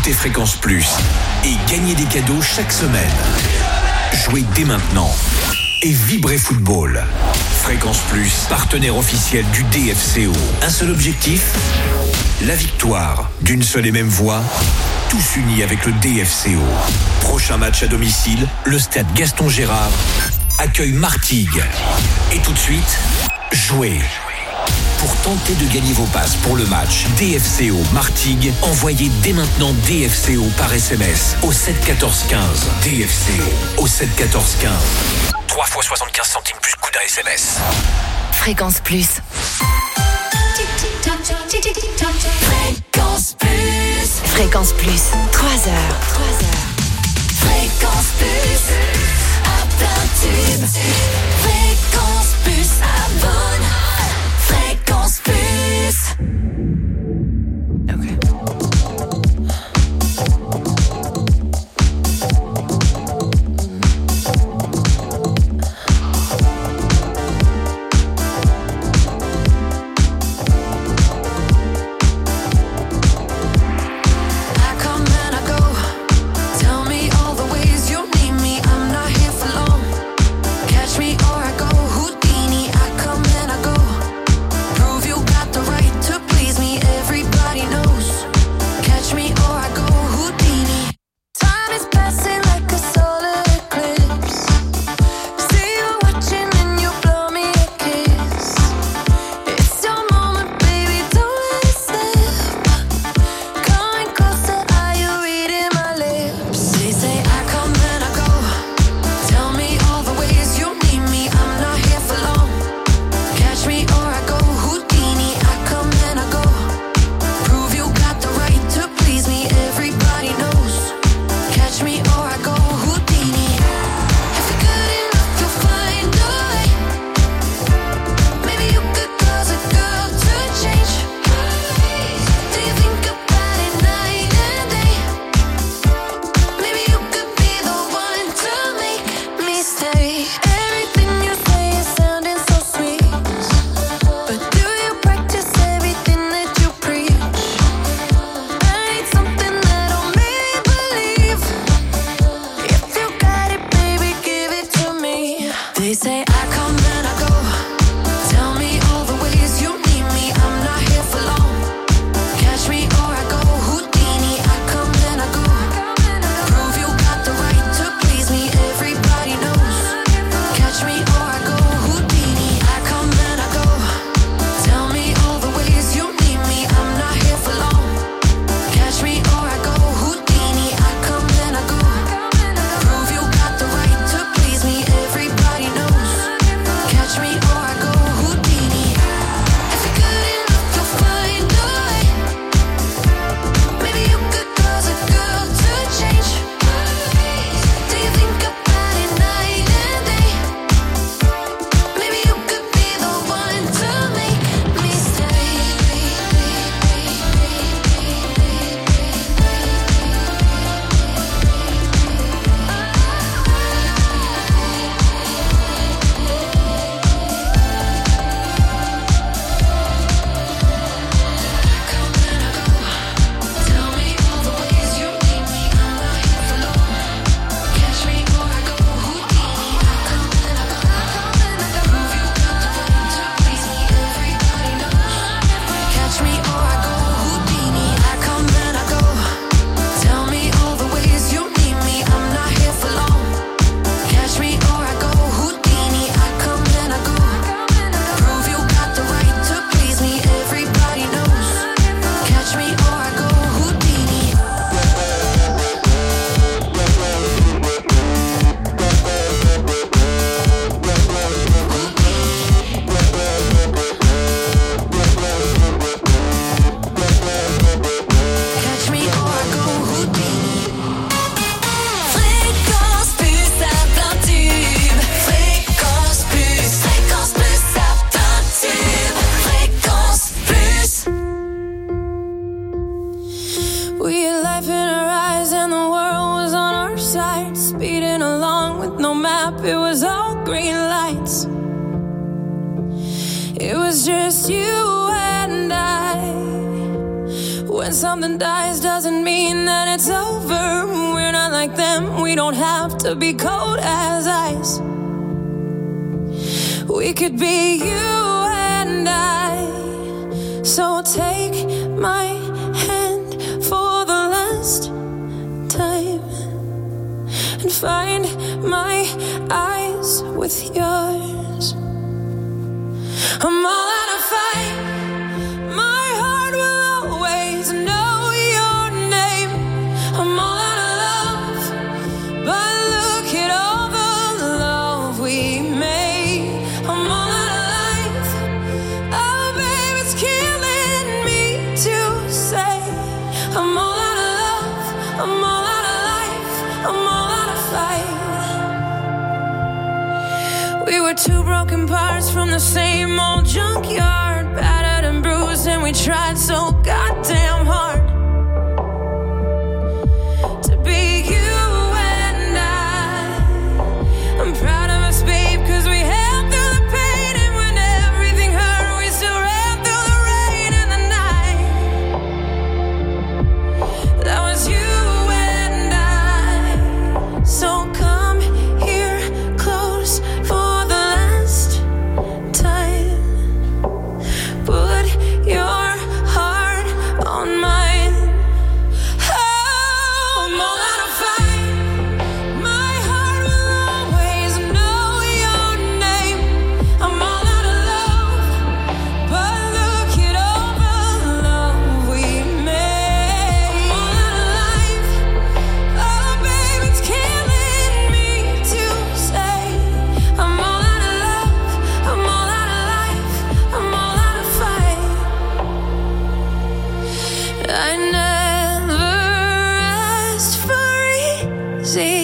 Écoutez Fréquence Plus et gagnez des cadeaux chaque semaine. Jouez dès maintenant et vibrez football. Fréquence Plus, partenaire officiel du DFCO. Un seul objectif, la victoire. D'une seule et même voix, tous unis avec le DFCO. Prochain match à domicile, le stade Gaston Gérard accueille Martigues. Et tout de suite, jouez. Pour tenter de gagner vos passes pour le match DFCO Martigues, envoyez dès maintenant DFCO par SMS au 7 14 15. DFCO au 7 14 15. 3 fois 75 centimes plus coût d'un SMS. Fréquence Plus. Fréquence Plus. Fréquence Plus. 3 heures. Fréquence Plus. À plein tube. Fréquence Plus. Abonne. Fréquence Plus. When something dies doesn't mean that it's over. We're not like them, we don't have to be cold as ice. We could be you and I. So take my hand for the last time and find my eyes with yours. I'm all out of fight. My heart will always know your name. I'm all out of love, but look at all the love we made. I'm all out of life. Oh, babe, it's killing me to say. I'm all out of love. I'm all out of life. I'm all out of fight. We were two broken parts from the same old junkyard, battered and bruised, and we tried so goddamn hard to be you and I. I'm proud of us, babe, cause we held through the pain, and when everything hurt, we still ran through the rain and the night. That was you and I. So come here close for the last time. Put your heart on mine. Oh, I'm all out of fight. My heart will always know your name. I'm all out of love, but look at all the love we made. I'm all out of life. Oh, babe, it's killing me to say. I'm all out of love. I'm all out of life. I'm all out of fight. I never asked for easy,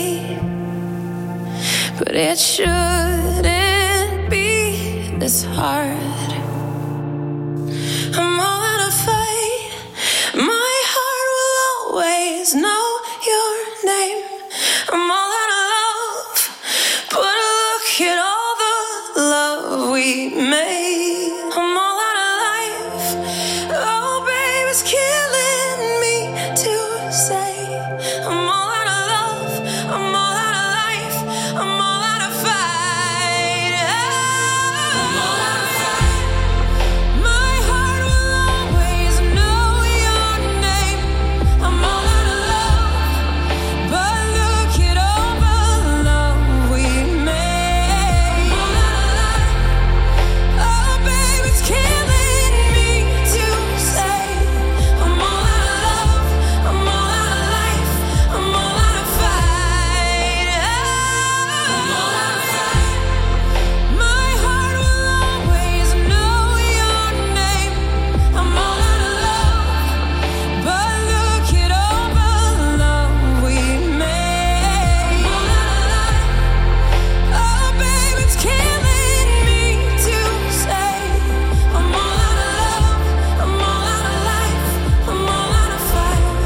but it shouldn't be this hard. I'm all out of fight. My heart will always know your name. I'm all out of love, but look at all the love we made. I'm all out of life. Oh, babe, it's killing me to say. I'm all out of love. I'm all out of life. I'm all out of fight. I'm all out of fight. My heart will always know your name. I'm all out of love, but look at all the love we made. I'm all out of life. Oh, babe, it's killing me to say. I'm all out of love. I'm all out of life. I'm all out of fight. I'm all out of fight. My heart will always know your name. I'm all out of love, but look at all the love we made. I'm all out of life. Oh, babe, it's killing me to say. I'm all out of love. I'm all out of life. I'm all out of fight.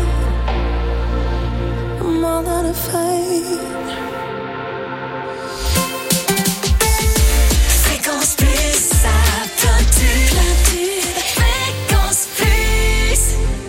I'm all out of fight. Fréquence Plus, ça plein tube. Fréquence Plus.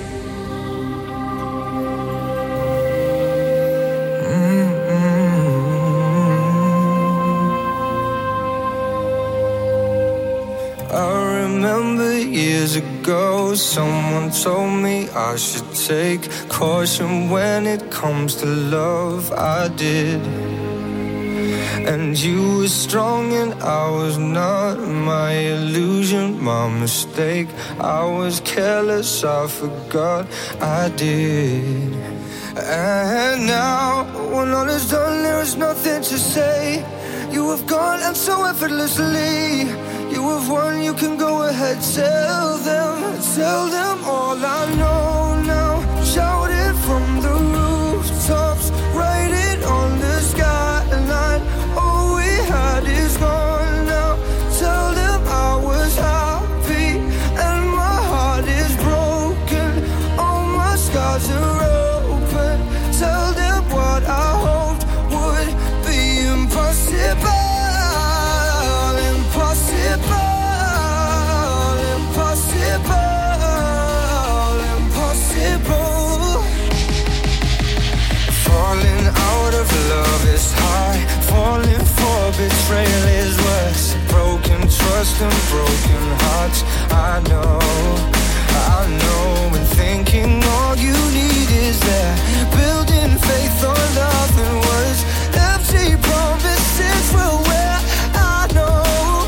I remember years ago, someone told me I should take caution when it comes to love. I did. And you were strong and I was not. My illusion, my mistake. I was careless, I forgot I did. And now, when all is done, there is nothing to say. You have gone and so effortlessly. You have won, you can go ahead, tell them all I know now. Shout it from the rooftops, write it on the skyline. All we had is gone now. Tell them I was happy and my heart is broken. All my scars are open. Tell them what I hoped would be impossible. Impossible. trust and broken hearts. I know, and thinking all you need is that. Building faith on nothing was empty promises will wear. I know,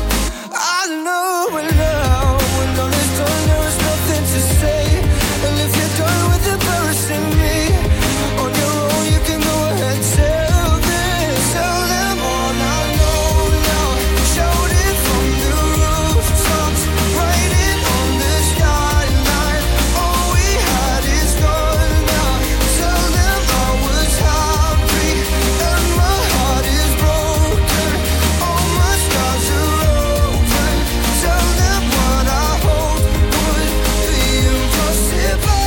and now when all is done, there is nothing to say. And if you're done with embarrassing me on your own, you can go ahead, tell them all I know now. Shout it from the rooftops, write it on the skyline. All we had is gone now. Tell them I was happy and my heart is broken. All my scars are open. Tell them what I hope would be impossible.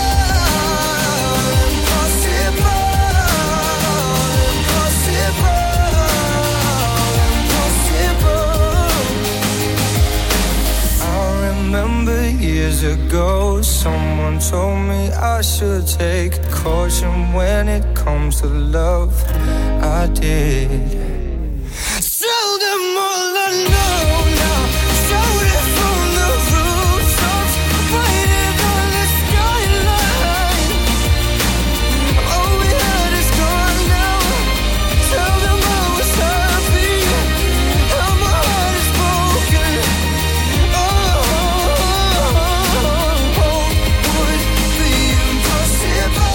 I remember years ago, someone told me I should take caution when it comes to love. I did. Tell them all I know now. Shout it from the rooftops, write it on the skyline. All we had is gone now. Tell them I was happy and my heart is broken. Would be impossible.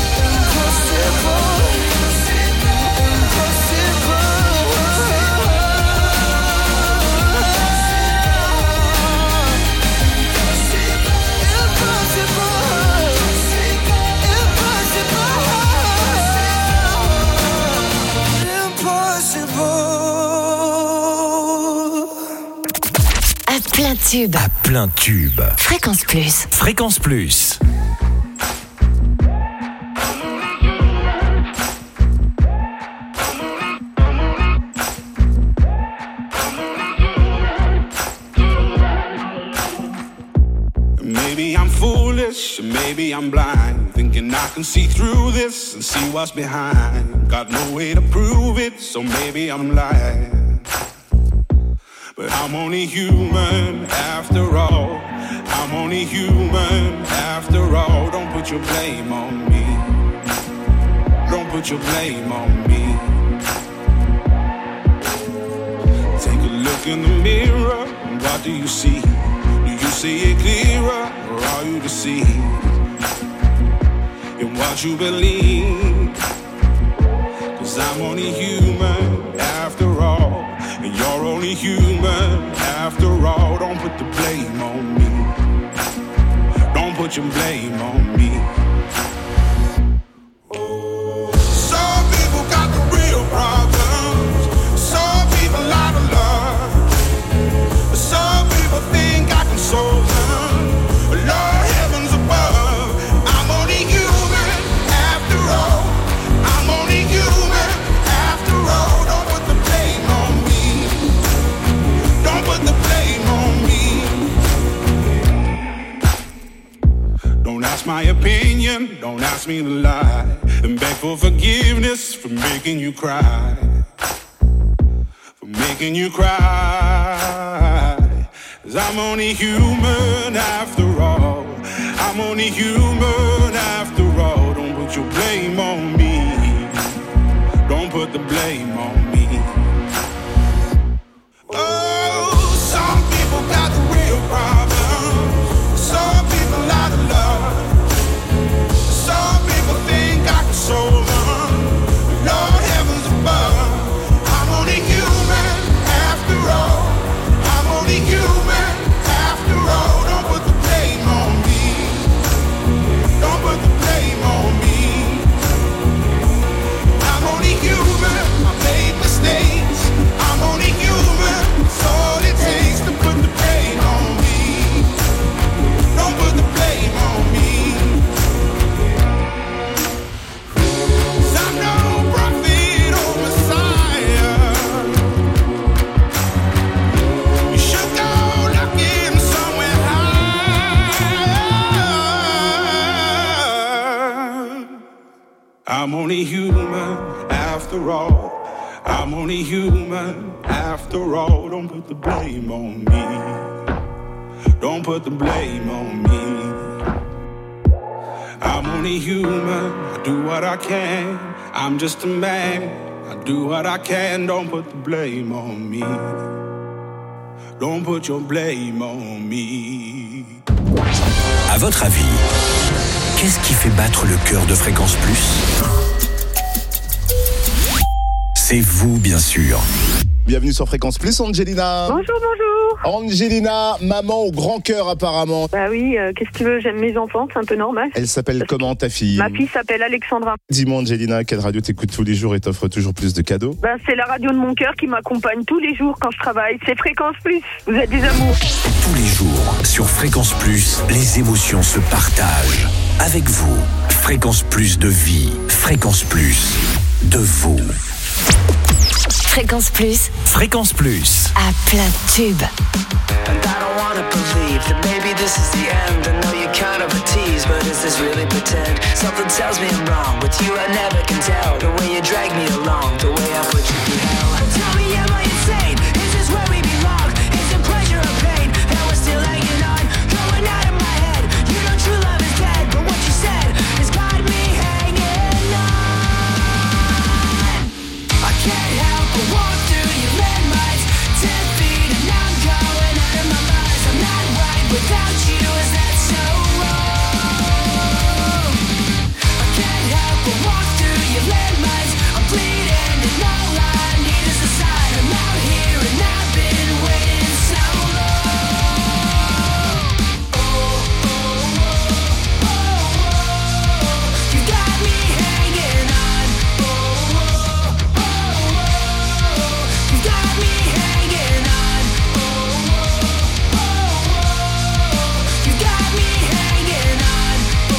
À plein tube. À plein tube. Fréquence Plus. Fréquence Plus. Maybe I'm foolish, maybe I'm blind, thinking I can see through this and see what's behind. Got no way to prove it, so maybe I'm lying. But I'm only human after all. I'm only human after all. Don't put your blame on me. Don't put your blame on me. Take a look in the mirror, what do you see? Do you see it clearer, or are you deceived in what you believe? 'Cause I'm only human after all, and you're only human after all. Don't put the blame on me. Don't put your blame on me. Some people got the real problems. Some people out of love. Some people think I can solve them. Lord, heavens above, I'm only human after all. I'm only human after all. Don't put the blame on me. Don't put the blame on me. Don't ask my opinion, don't ask me to lie, and beg for forgiveness for making you cry. For making you cry. 'Cause I'm only human after all. I'm only human after all. Don't put your blame on me. Don't put the blame on me. Oh, some people got the real problems. Some people out of love. Some people think I can solve them. Lord, heavens above, I'm only human after all. I'm only human after all. Don't put the blame on me. Don't put the blame on me. I'm only human. I made mistakes. I'm only human. It's all it takes to put the blame on me. Don't put the blame on me. 'Cause I'm no prophet or Messiah. You should go looking somewhere higher. I'm only human after all. I'm only human after all. Don't put the blame on me. Don't put the blame on me. I'm only human, I do what I can. I'm just a man, I do what I can. Don't put the blame on me. Don't put your blame on me. À votre avis, qu'est-ce qui fait battre le cœur de Fréquence Plus ? C'est vous, bien sûr. Bienvenue sur Fréquence Plus, Angelina. Bonjour. Angelina, maman au grand cœur apparemment. Bah oui, qu'est-ce que tu veux, j'aime mes enfants, c'est un peu normal. Elle s'appelle comment ta fille ? Ma fille s'appelle Alexandra. Dis-moi Angelina, quelle radio t'écoutes tous les jours et t'offre toujours plus de cadeaux ? Bah c'est la radio de mon cœur qui m'accompagne tous les jours quand je travaille, c'est Fréquence Plus, vous êtes des amours. Tous les jours, sur Fréquence Plus, les émotions se partagent. Avec vous, Fréquence Plus de vie, Fréquence Plus de vous. Fréquence Plus. Fréquence Plus. À plein tube. And I don't wanna believe that maybe this is the end. I know you're kind of a tease, but is this really pretend? Something tells me I'm wrong. With you I never can tell. The way you drag me along, the way I put you through hell. Tell me, am I insane? Is this where we belong? Is it pleasure or pain? And we're still hanging on, going out of my head. You know true love is dead, but what you said has got me hanging on. I can't help but walk through your landmines, 10 feet and I'm going out of my mind. I'm not right without you, is that so wrong? I can't help but walk through your landmines. I'm bleeding and all I need is a sign. I'm out here and I've been waiting so long. You got me hanging on. You got me hanging on. You got me hanging on.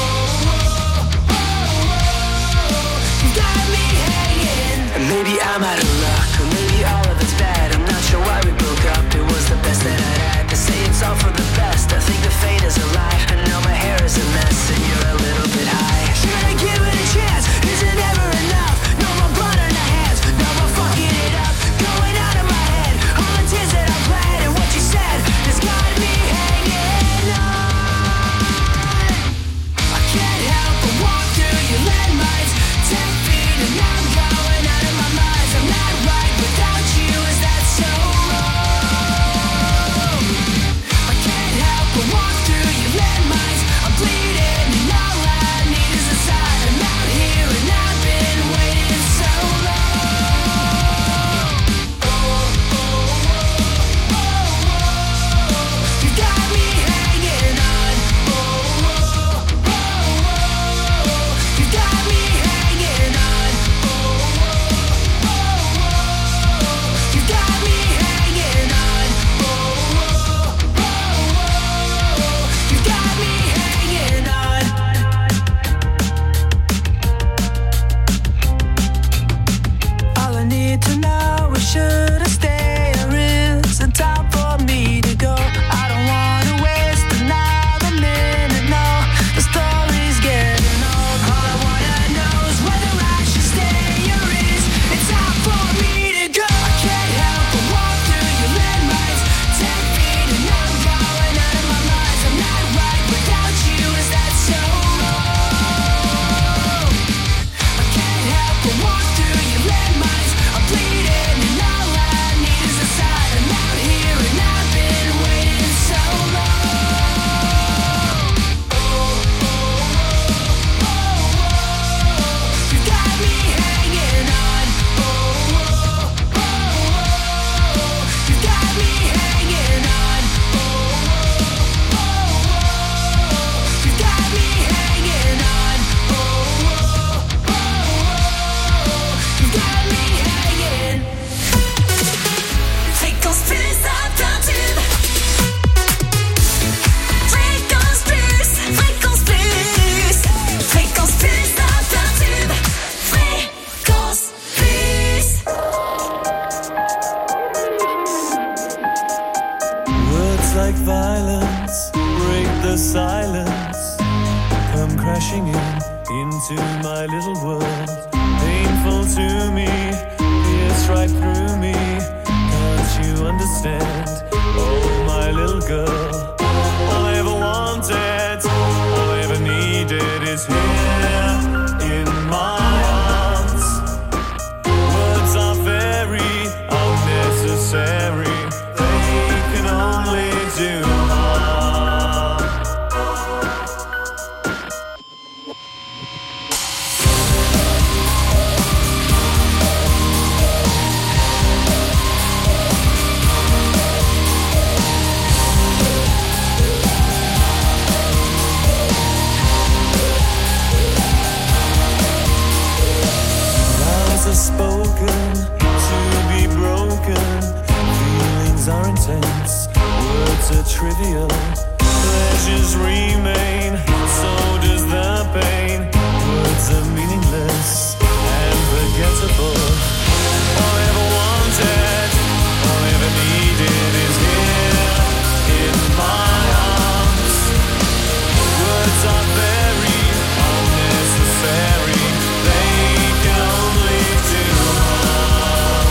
You got me hanging. And maybe I'm out of luck, or maybe all of it's bad. I'm not sure why we broke up. It was the best that I'd had. They say it's all for the best. I think the fate is a lie. And now my hair is a mess, and you're a little bit high. Should I give it a chance? Is it ever enough? No more blood on our hands. No more fucking it up. Going out of my head. All the tears that I bled and what you said has got me hanging on. I can't help but walk through your landmines, 10 feet and I'm going out of my mind. I'm not right without you, is that so wrong? I can't help but walk through your landmines. I'm bleeding and all I need is a sign. I'm out here and I've been waiting so long. You got me hanging on. You got me hanging on. You got me hanging on. You got me hanging on. All I need to know is should I stay or is it time for me to go? I don't wanna waste another minute, no. The story's getting old. All I wanna know is whether I should stay or is it time for me to go? I can't help but walk through your landmines, 10 feet and I'm going out of my mind. I'm not right without you, is that so wrong? I can't help but walk through your landmines. I'm bleeding and all I need is a sign. I'm out here and I've been waiting so long. You got me hanging on. You got me hanging on. You got me hanging on. You got me hanging. Fréquence Plus à plein tube. Fréquence Plus, Fréquence Plus. Fréquence Plus à plein tube. Fréquence Plus. Words like violence break the silence, come crashing into my little world. Painful to me, pierce cuts right through me. Can't you understand? Oh, my little girl. All I ever wanted, all I ever needed is here in my arms. Words are very unnecessary. They can only do harm. Vows are spoken to be broken. Feelings are intense, words are trivial. Pleasures remain, so does the pain. Words are meaningless and forgettable. All I ever wanted, all I ever needed is here in my arms. Words are very unnecessary. They can only do harm.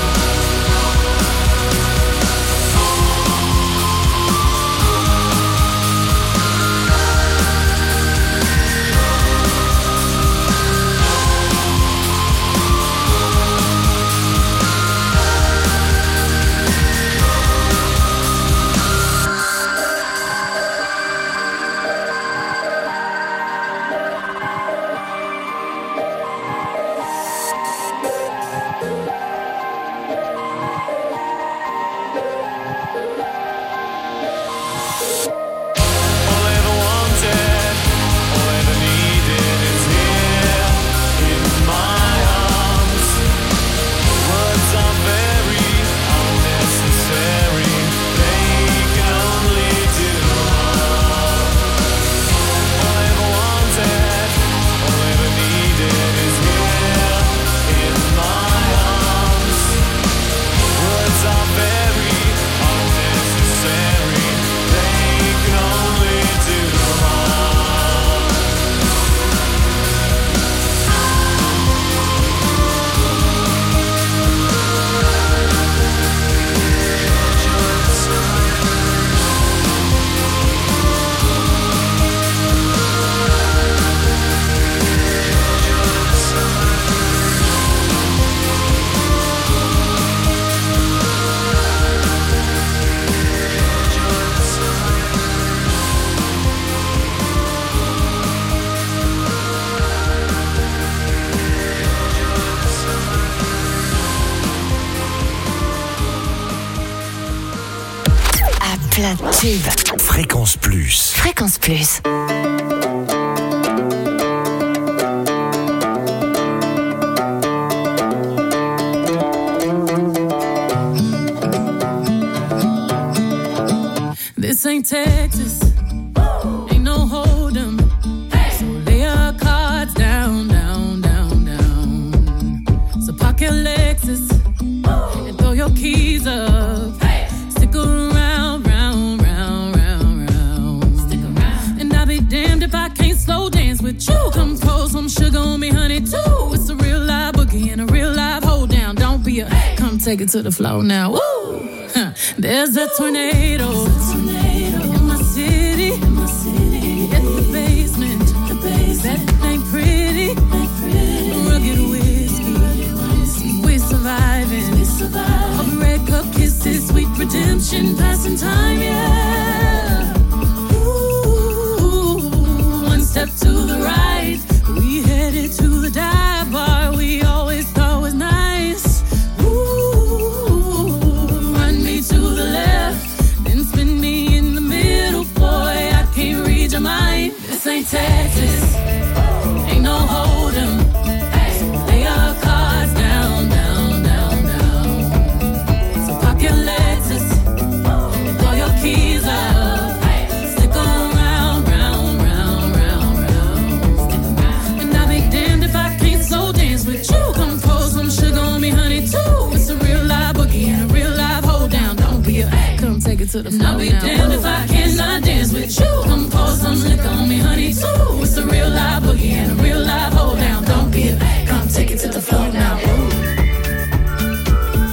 All I ever wanted, all I ever needed is here in my arms. Words are very unnecessary. They can only do harm. All I ever wanted, all I ever needed is here in my arms. Words are very unnecessary. They can only do harm. À plein tube. Fréquence Plus. Fréquence Plus. This ain't Texas, ain't no hold'em. So lay your cards down, down, down, down. So park your Lexus and throw your keys up. Stick around, round, round, round, round. Stick around. And I'll be damned if I can't slow dance with you. Come pour some sugar on me, honey, too. It's a real live boogie and a real live hold down. Don't be a come take it to the floor now. Woo! There's a tornado in my city, in the basement. That ain't pretty. Rugged whiskey, we surviving. All the red cup kisses, sweet redemption, passing time, yeah. Ooh, one step to the right, we headed to the dive bar we always thought was nice. Ooh, run me to the left, then spin me in the middle, boy, I can't read your mind. This ain't Texas, ain't no hold'em. So lay your cards down, down, down, down. So park your Lexus and throw your keys up. Stick around, round, round, round, round. And I'll be damned if I can't slow dance with you. Come pour some sugar on me, honey, too. It's a real live boogie and a real live hold down. Don't be a come take it to the floor. I'll be damned if I cannot dance with you. Come pour some liquor on me, honey, too. It's a real live boogie and a real live hold down. Don't be a come take it to the floor now. Ooh.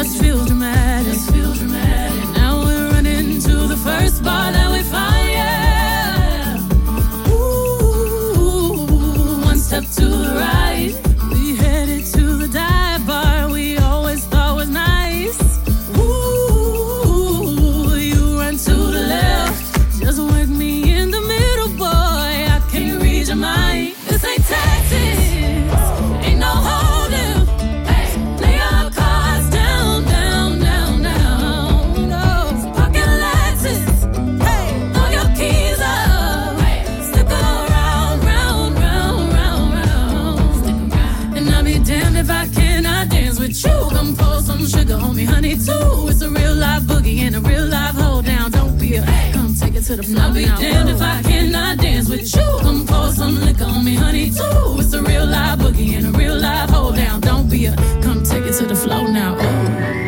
Just feels dramatic. Now we're running to the first bar that we find, yeah. Ooh, one step to the right. We headed to the dive bar we always thought was nice. Ooh, you run to the left. Just work me in the middle, boy. I can't read your mind. This ain't Texas. Ain't no holding. Lay your cards down, down, down, down. No, pocket Lexus. Throw your keys up. Stick around, round, round, round, round. And I'll be damned if I cannot dance with you. Come pour some sugar on me, honey, too. It's a real live boogie and a real live hold down. Don't be a come take it to the floor. I'll be damned if I cannot dance with you. Come pour some liquor on me, honey, too. It's a real live boogie and a real live hold down. Don't be a come take it to the floor now. Ooh.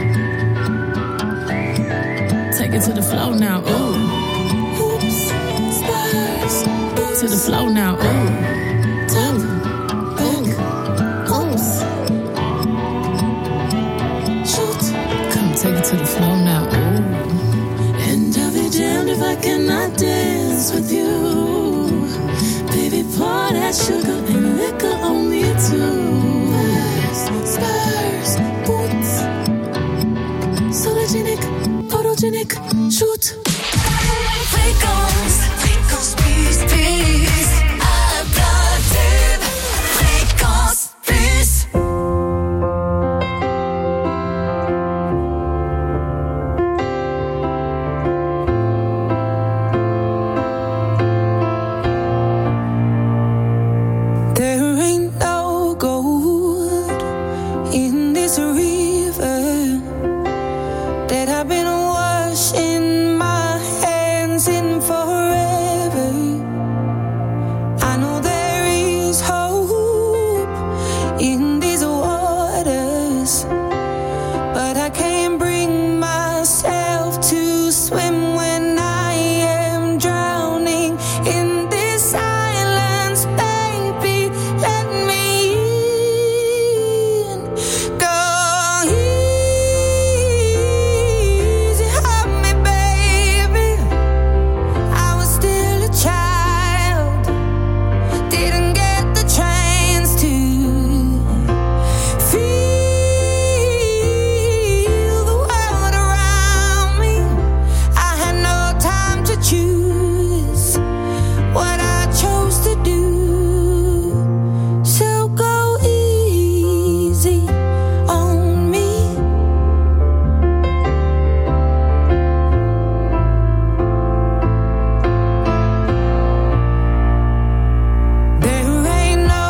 Take it to the floor now. Ooh. Oops, spurs. To the floor now. Ooh. Top, back, oops. Shoot. Come take it to the floor now. Ooh. And I'll be damned if I cannot dance with you. Baby, pour that sugar and liquor on me too. Spurs, boots. Sologenic, photogenic, shoot. Fréquence plus, plus. À plein tube. Fréquence plus. There ain't no gold in this river that I've been washing my hands in forever. I know there is hope in these waters, but I can't bring myself to swim when I am drowning in this silence. Baby, let me in. Go easy on me, baby. I was still a child, didn't get the chance to feel the world around me. I had no time to choose what I chose to do. So go easy on me. There ain't no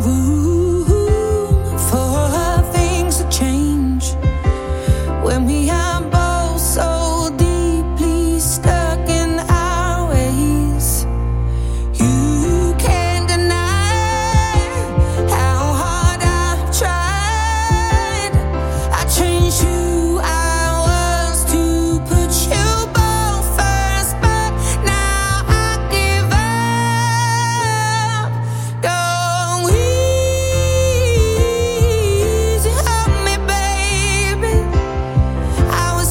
room for things to change when we are both so deeply stuck in our ways. You can't deny how hard I've tried. I changed who I was to put you both first, but now I give up. Go easy on me, baby. I was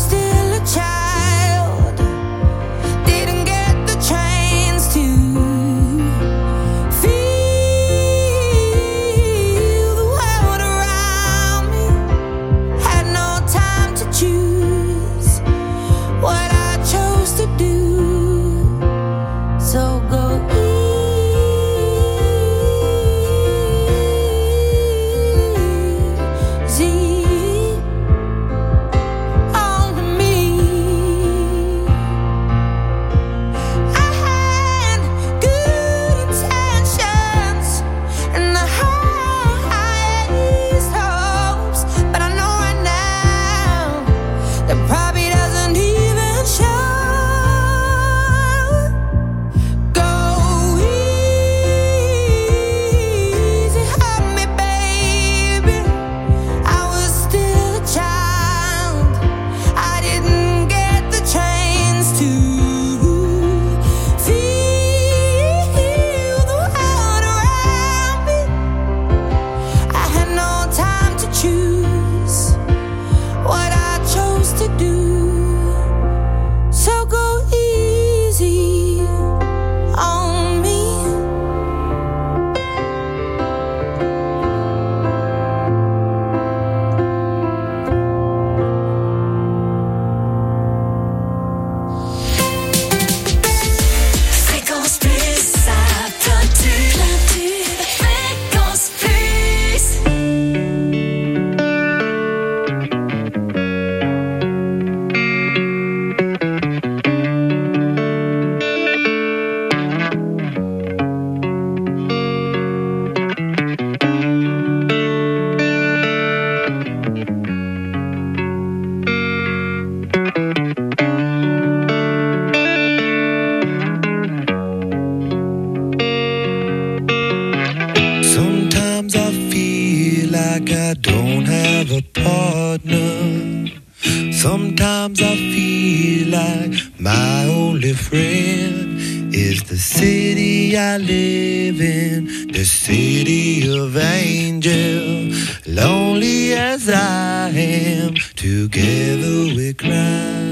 Sometimes I feel like my only friend is the city I live in, the city of angels. Lonely as I am, together we cry.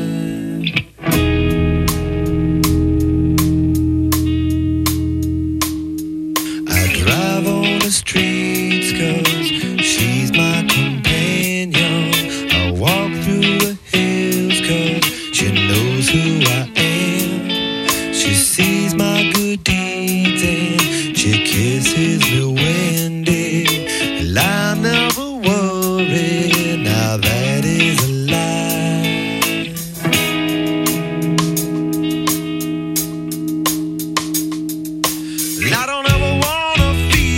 I drive on the streets 'cause she's my companion. I walk through the hills 'cause she knows who I am. She sees my good deeds and she kisses me when day. And I never worry, now that is a lie. And I don't ever wanna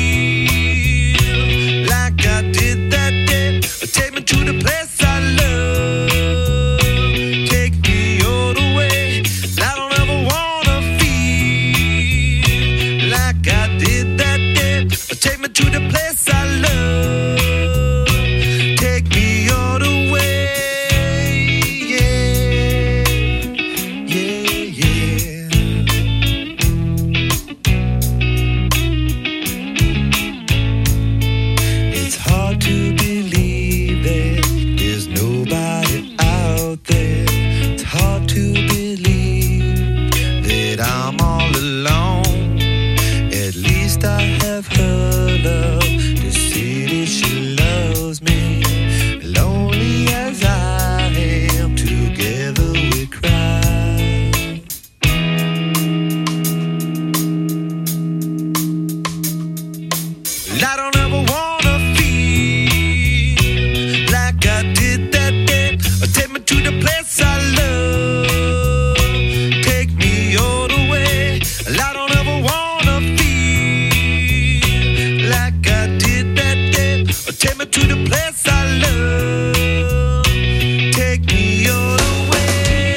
feel like I did that day. Take me to the place I love. Take me all the way. I don't ever wanna feel like I did that day. Take me to the place I love. Take me all the way. Yeah, yeah, yeah. It's hard to believe that there's nobody out there. It's hard to believe that I'm all alone. At least I have her love. The city, she loves me. Lonely as I am, together we cry. And I don't ever wanna feel like I did that day. Take me to the place I love. Take me all the way. And I don't ever wanna feel like I did that day. Take me to the place I love. Take me all the way.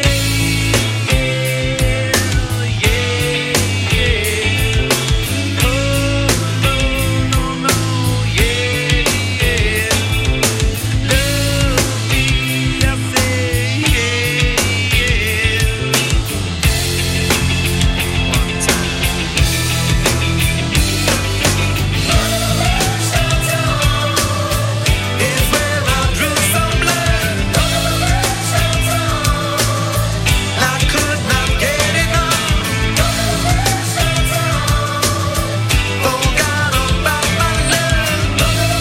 Yeah, yeah. Oh, no, no, no, yeah, yeah. Love me, I say, yeah, yeah. One time. Is where I drew some blood. I could not get enough. Forgot about my love.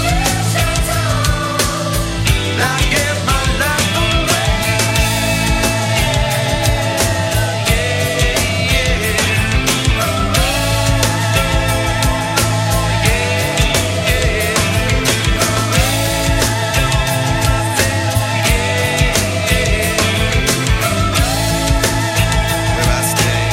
I gave my life away. Where I stay.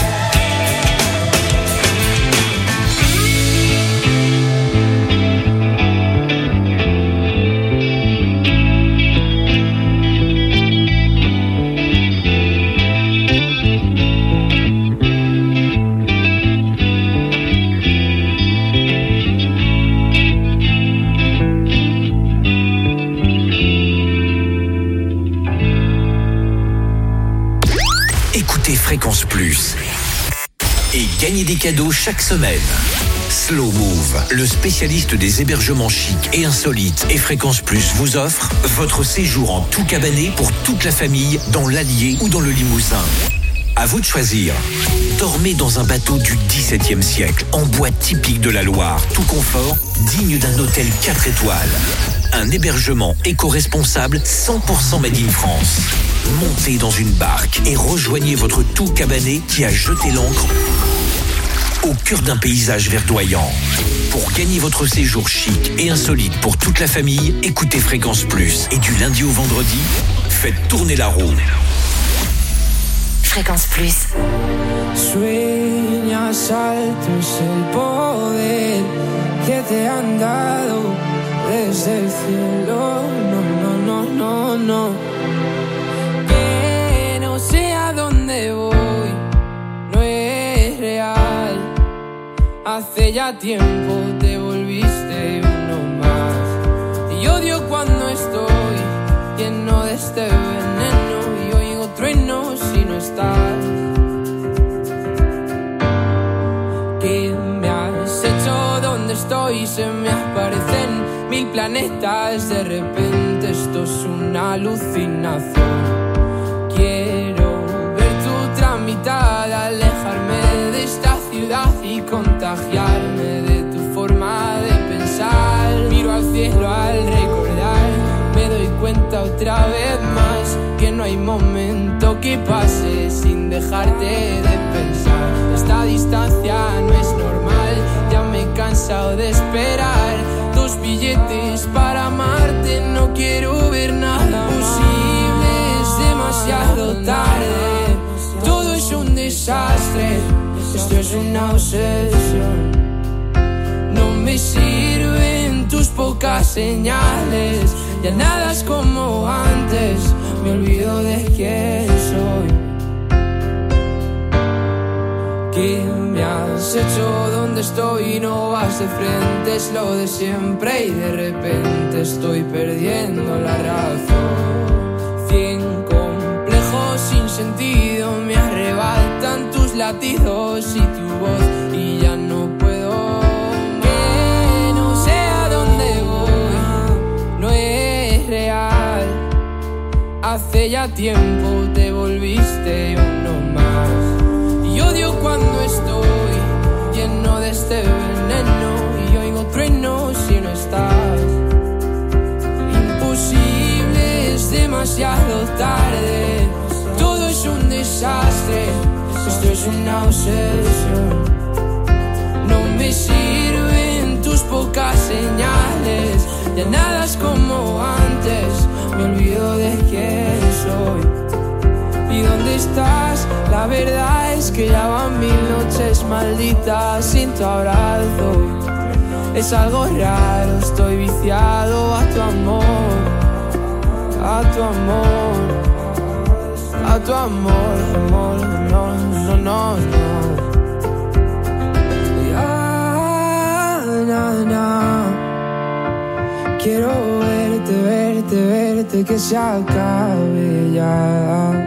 Écoutez Fréquence Plus et gagnez des cadeaux chaque semaine. Slow Move, le spécialiste des hébergements chics et insolites, et Fréquence Plus vous offre votre séjour en tout cabané pour toute la famille dans l'Allier ou dans le Limousin. À vous de choisir. Dormez dans un bateau du XVIIe siècle, en bois typique de la Loire, tout confort, digne d'un hôtel 4 étoiles. Un hébergement éco-responsable 100% made in France. Montez dans une barque et rejoignez votre tout cabané qui a jeté l'ancre au cœur d'un paysage verdoyant. Pour gagner votre séjour chic et insolite pour toute la famille, écoutez Fréquence Plus. Et du lundi au vendredi, faites tourner la roue. Fréquence Plus. Sueñas alto es el poder que te han dado desde el cielo. No, no, no, no, no. Que no sé a dónde voy, no es real. Hace ya tiempo te volviste uno más. Y odio cuando estoy lleno de este veneno. estás. ¿Qué me has hecho? ¿Dónde estoy? Se me aparecen 1000 planetas. De repente esto es una alucinación. Quiero ver tu mitad, alejarme de esta ciudad y contagiarme de tu forma de pensar. Miro al cielo al recordar, me doy cuenta otra vez más que no hay momento que pase sin dejarte de pensar. Esta distancia no es normal, ya me he cansado de esperar. 2 billetes para amarte, no quiero ver nada posible, es demasiado tarde. Todo es un desastre, esto es una obsesión. No me sirven tus pocas señales, ya nada es como antes, me olvido de quién soy. ¿Qué me has hecho? ¿Dónde estoy? No vas de frente, es lo de siempre y de repente estoy perdiendo la razón. 100 complejos sin sentido me arrebatan tus latidos y tu voz y ya no puedo. Que no sé a dónde voy, no es real. Hace ya tiempo te volviste uno más. Y odio cuando estoy lleno de este veneno y oigo truenos si no estás. Imposible, es demasiado tarde. Todo es un desastre, esto es una obsesión. No me sirven tus pocas señales, ya nada es como antes, me olvido de quién soy. ¿Y dónde estás? La verdad es que ya van 1000 noches malditas sin tu abrazo. Es algo raro, estoy viciado a tu amor, a tu amor. A tu amor, amor, no, no, no, no. Ya, na, na. Quiero verte, verte, verte, que se acabe ya.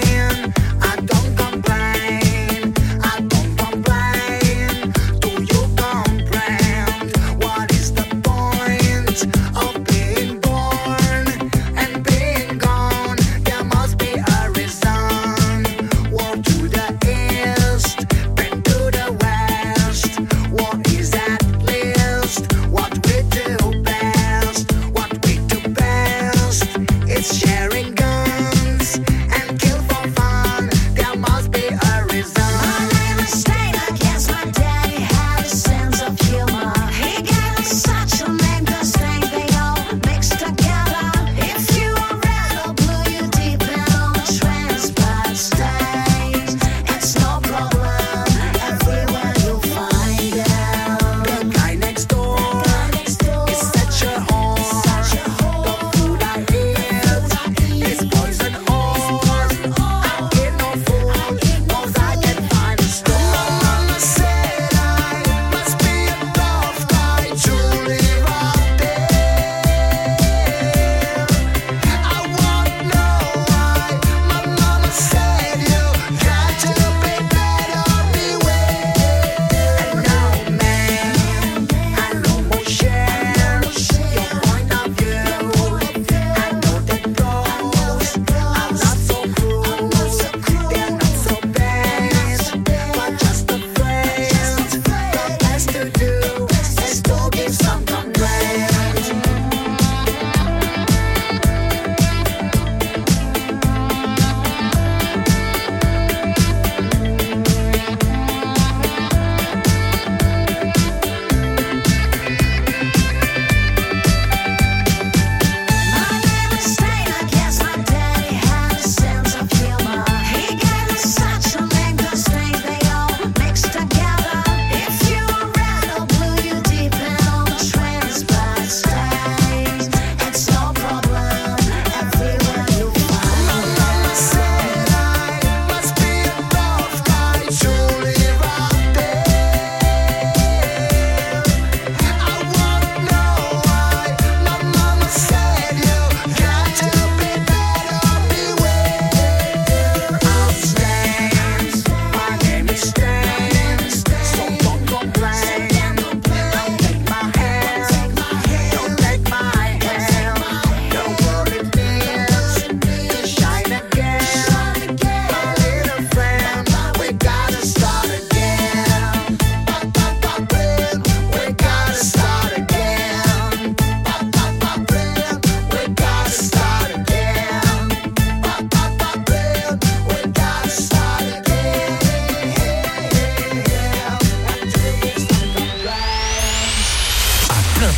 Staying, I don't complain, do you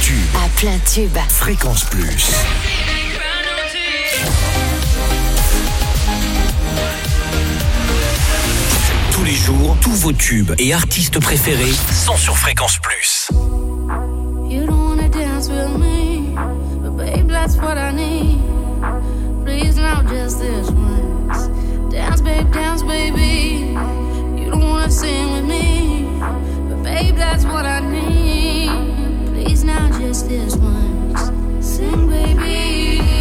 tube. À plein tube. Fréquence Plus. Tous les jours, tous vos tubes et artistes préférés sont sur Fréquence Plus. You don't wanna dance with me, but babe, that's what I need. Please now, just this once. Dance, baby. You don't wanna sing with me, but babe, that's what I need. Please now, just this once. Sing, baby.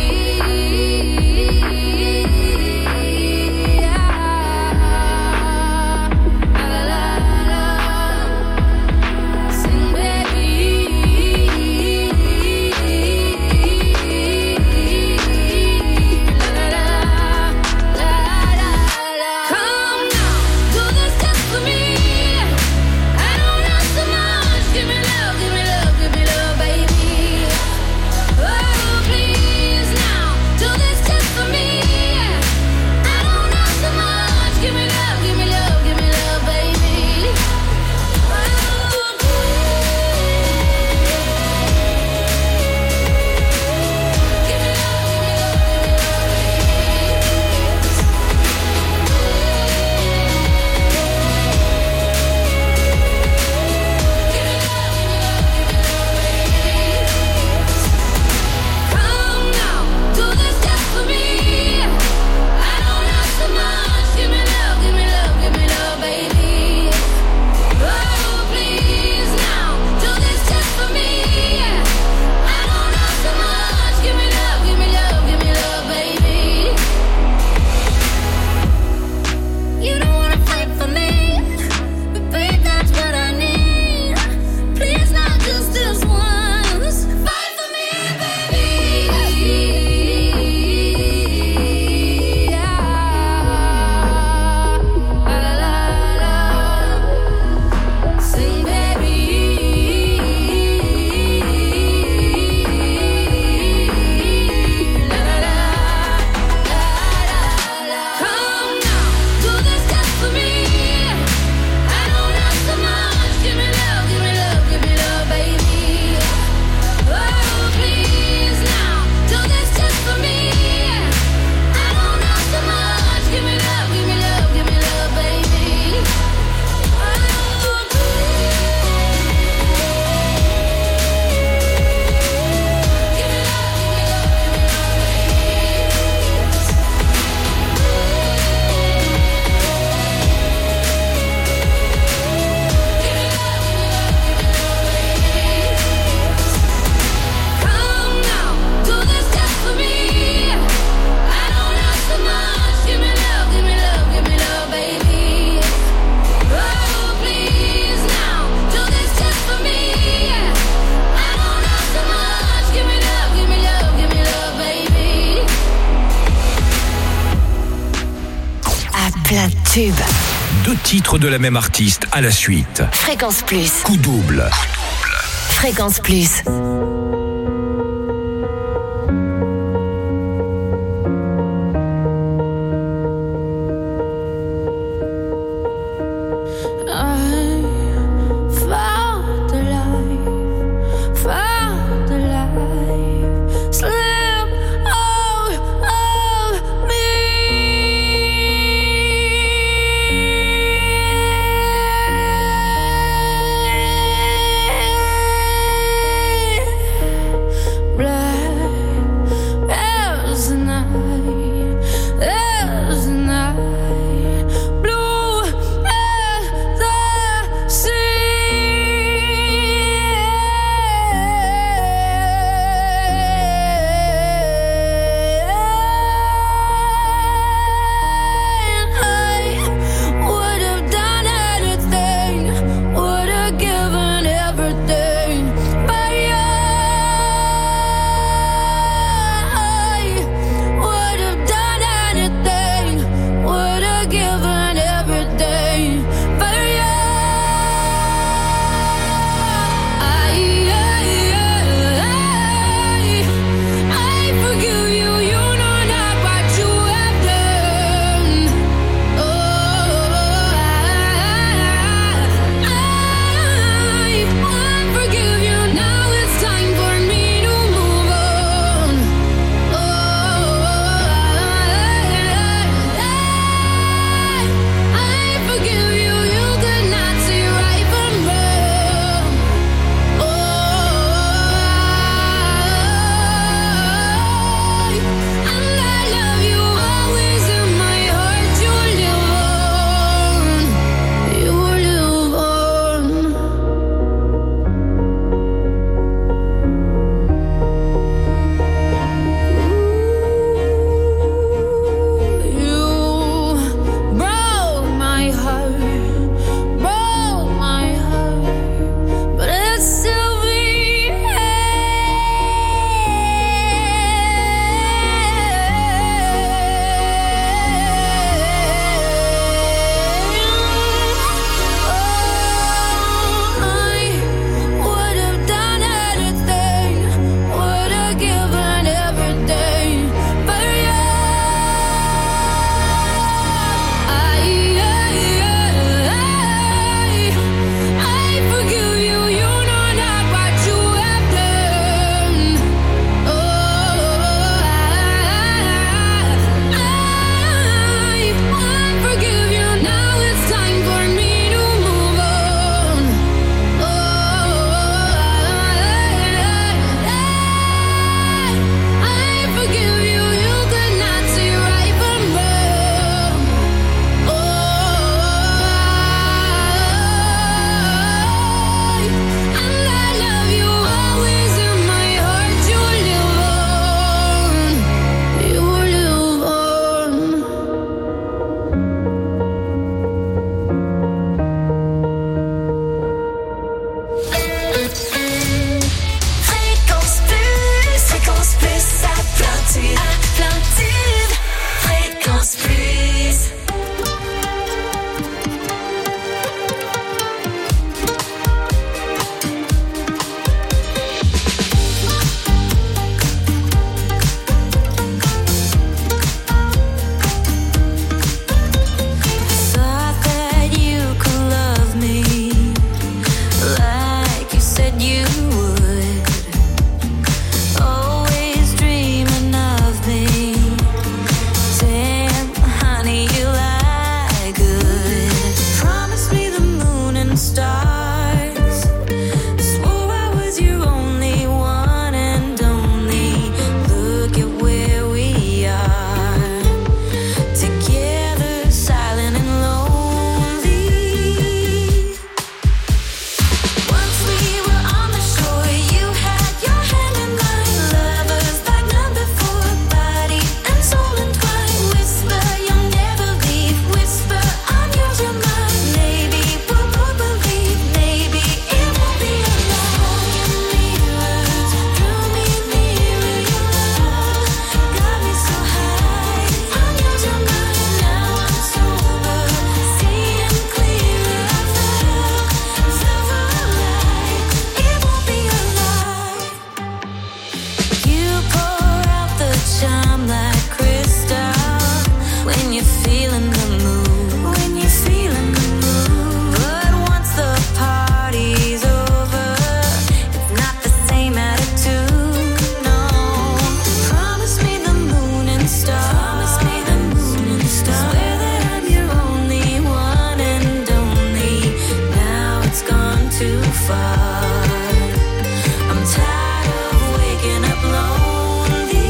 Tube. 2 titres de la même artiste à la suite. Fréquence Plus. Coup double. Fréquence Plus. Atlantide, Fréquence Plus. Thought that you could love me like you said you would. Always dreaming of me. Damn, honey, you lie good. Promise me the moon and stars. Swore I was your only one and only. Look at where we are. Together, silent and lonely. Once we were on the shore, you had your hand in mine. Lovers like number 4, body and soul entwined. Whisper, you'll never leave. Whisper, I'm yours, you're mine. Maybe we'll both believe. Maybe it won't be alone. Mirrors drew me nearer. Your love got me so high. I'm yours, you're mine. Now I'm sober, seeing clearer. I felt alive. It won't be a lie. You pour out the charm like crystal when you're feeling the mood. When you're feeling the mood. But once the party's over, it's not the same attitude. No. Promise me the moon and stars. Promise me the moon and stars. Swear that I'm your only one and only. Now it's gone too far. I'm tired of waking up lonely.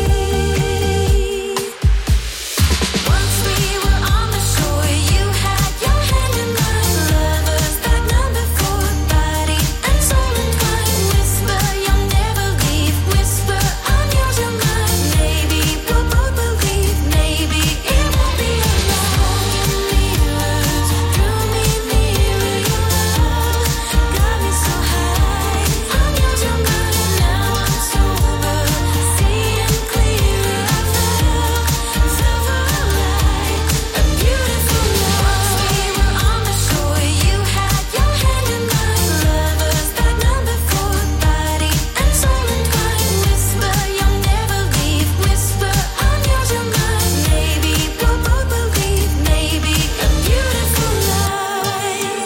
Once we were on the shore, you had your hand in mine. Lovers like number 4, body and soul entwined. Whisper, you'll never leave. Whisper, I'm yours, you're mine. Maybe we'll both believe. Maybe it won't be alone. Mirrors drew me nearer. Your love got me so high. I'm yours, you're mine. Now I'm sober, seeing clearer. I felt alive. A beautiful love. Once we were on the shore, you had your hand in mine. Lovers like number 4, body and soul entwined. Whisper, you'll never leave. Whisper, I'm yours, you're mine. Maybe we'll both believe. Maybe a beautiful life.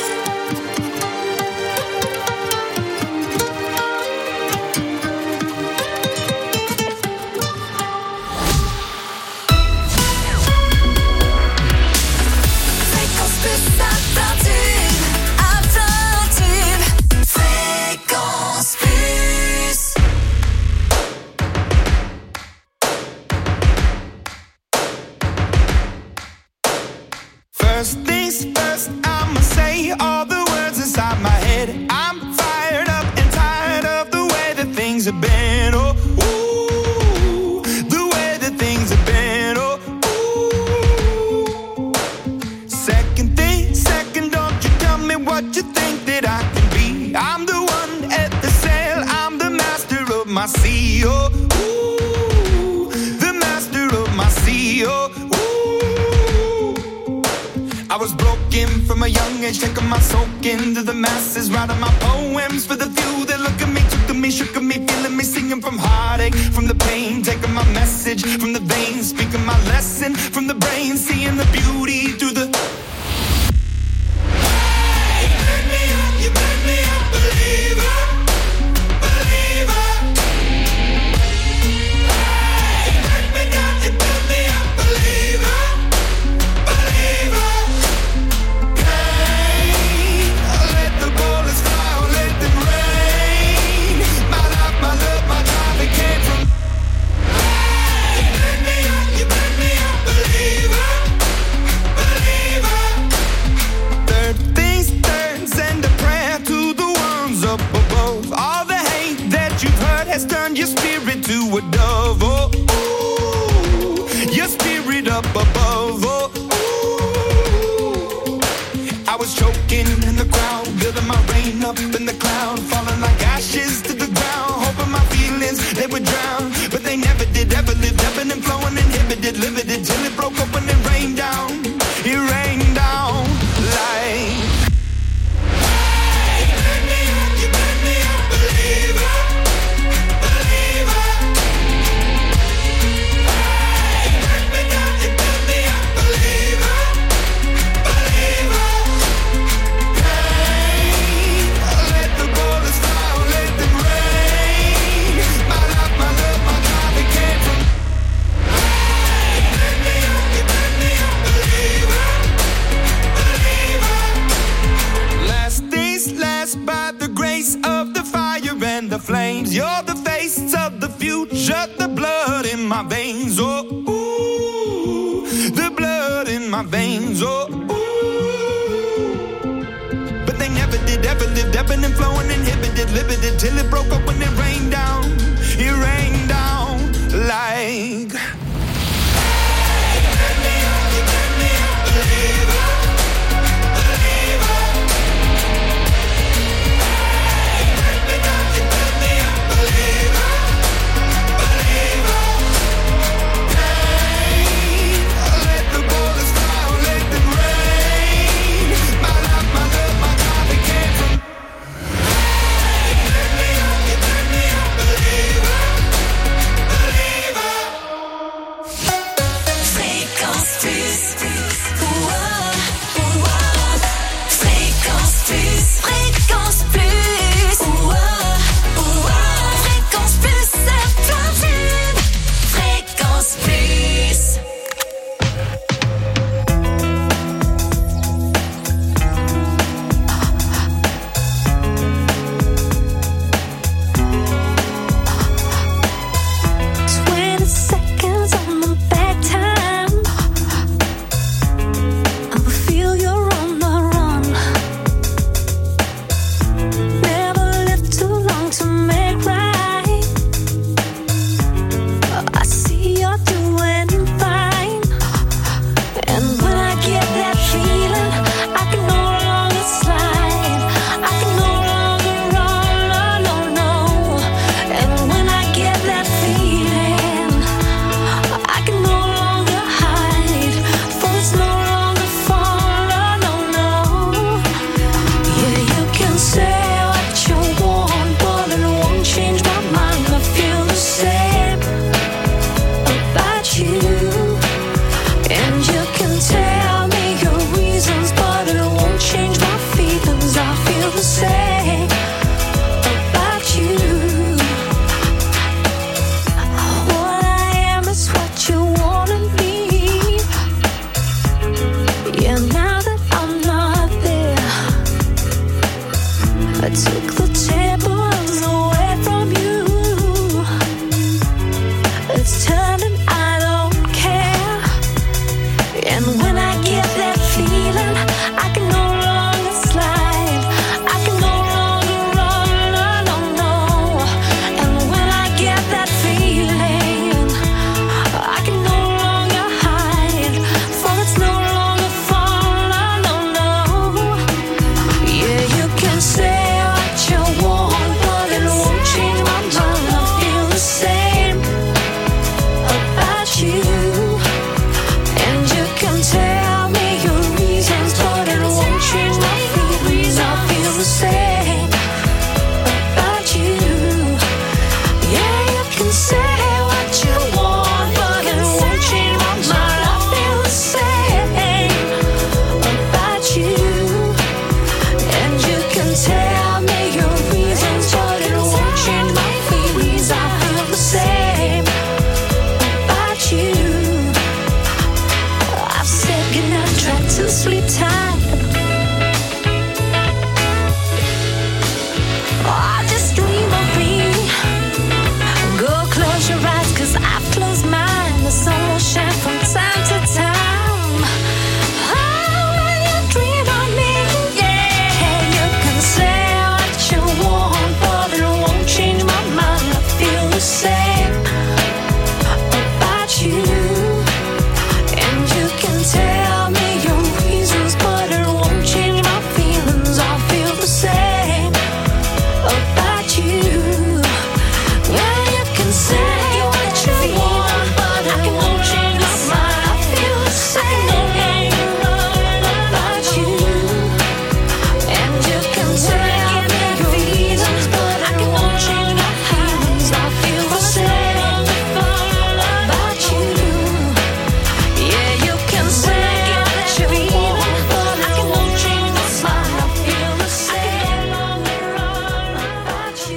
Fréquence Plus, Atlantide, Atlantide, Fréquence Plus. First things first, I'ma say all the words inside my head. I'm fired up and tired of the way that things have been. Oh, ooh, the way that things have been. Oh, ooh. Second thing, second, don't you tell me what you think that I can be. I'm the one at the sail, I'm the master of my sea. Oh, ooh, the master of my sea. Oh, ooh. I was broken from a young age, taking my soak into the masses, writing my poems for the few that look at me, took me, shook at me, feeling me, singing from heartache, from the pain, taking my message from the veins, speaking my lesson from the brain, seeing the beauty through the. Hey, you make me a believer, believer. Hey, you break me down, you build me a believer, believer. Pain, let the bullets fly, let them rain. My life, my love, my drive, it came from. Hey, you make me a believer, believer. Third things third, send a prayer to the ones up above. All the hate that you've heard has turned your spirit to a dove. Oh, ooh, your spirit up above. Oh, ooh. I was choking in the crowd, building my rain up in the cloud, falling like ashes to the ground, hoping my feelings they would drown, but they never did, ever lived up in the face of the fire and the flames. You're the face of the future, the blood in my veins. Oh, ooh, the blood in my veins. Oh, ooh. But they never did, ever lived, ebbing and flowing, inhibited.